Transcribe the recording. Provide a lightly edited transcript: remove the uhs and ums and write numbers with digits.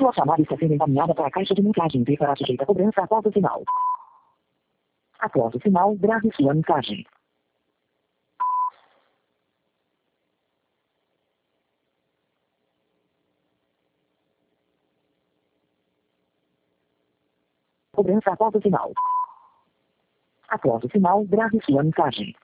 Sua chamada está sendo encaminhada para a caixa de mensagem e será sujeita a cobrança após o sinal. Após o sinal, grave sua mensagem. Cobrança após o sinal. Após o sinal, grave sua mensagem.